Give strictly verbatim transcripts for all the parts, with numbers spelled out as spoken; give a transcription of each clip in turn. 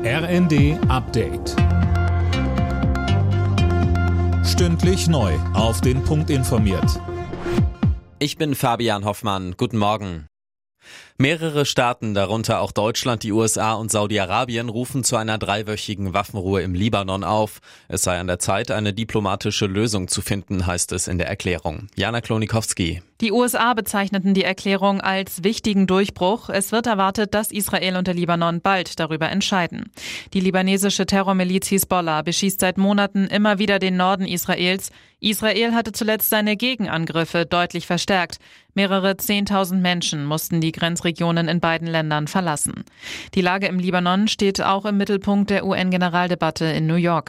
R N D Update. Stündlich neu auf den Punkt informiert. Ich bin Fabian Hoffmann. Guten Morgen. Mehrere Staaten, darunter auch Deutschland, die U S A und Saudi-Arabien, rufen zu einer dreiwöchigen Waffenruhe im Libanon auf. Es sei an der Zeit, eine diplomatische Lösung zu finden, heißt es in der Erklärung. Jana Klonikowski. Die U S A bezeichneten die Erklärung als wichtigen Durchbruch. Es wird erwartet, dass Israel und der Libanon bald darüber entscheiden. Die libanesische Terrormiliz Hisbollah beschießt seit Monaten immer wieder den Norden Israels. Israel hatte zuletzt seine Gegenangriffe deutlich verstärkt. Mehrere Zehntausend Menschen mussten die Grenzregionen in beiden Ländern verlassen. Die Lage im Libanon steht auch im Mittelpunkt der U N-Generaldebatte in New York.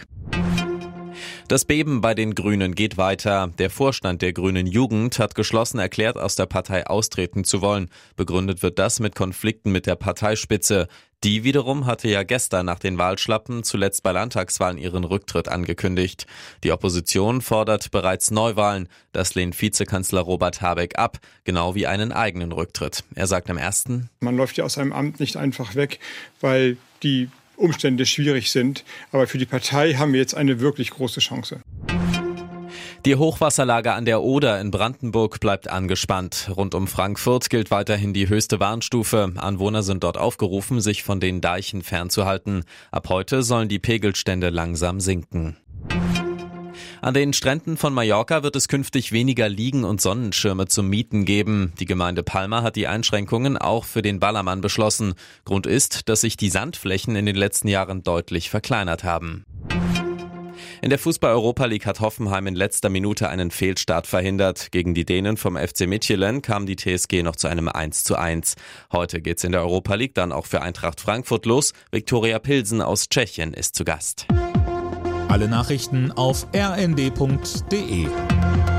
Das Beben bei den Grünen geht weiter. Der Vorstand der Grünen Jugend hat geschlossen erklärt, aus der Partei austreten zu wollen. Begründet wird das mit Konflikten mit der Parteispitze. Die wiederum hatte ja gestern nach den Wahlschlappen zuletzt bei Landtagswahlen ihren Rücktritt angekündigt. Die Opposition fordert bereits Neuwahlen. Das lehnt Vizekanzler Robert Habeck ab, genau wie einen eigenen Rücktritt. Er sagt am ersten: Man läuft ja aus einem Amt nicht einfach weg, weil die Umstände schwierig sind. Aber für die Partei haben wir jetzt eine wirklich große Chance. Die Hochwasserlage an der Oder in Brandenburg bleibt angespannt. Rund um Frankfurt gilt weiterhin die höchste Warnstufe. Anwohner sind dort aufgerufen, sich von den Deichen fernzuhalten. Ab heute sollen die Pegelstände langsam sinken. An den Stränden von Mallorca wird es künftig weniger Liegen und Sonnenschirme zum Mieten geben. Die Gemeinde Palma hat die Einschränkungen auch für den Ballermann beschlossen. Grund ist, dass sich die Sandflächen in den letzten Jahren deutlich verkleinert haben. In der Fußball-Europa League hat Hoffenheim in letzter Minute einen Fehlstart verhindert. Gegen die Dänen vom F C Midtjylland kam die T S G noch zu einem eins zu eins. Heute geht's in der Europa League dann auch für Eintracht Frankfurt los. Viktoria Pilsen aus Tschechien ist zu Gast. Alle Nachrichten auf r n d punkt d e.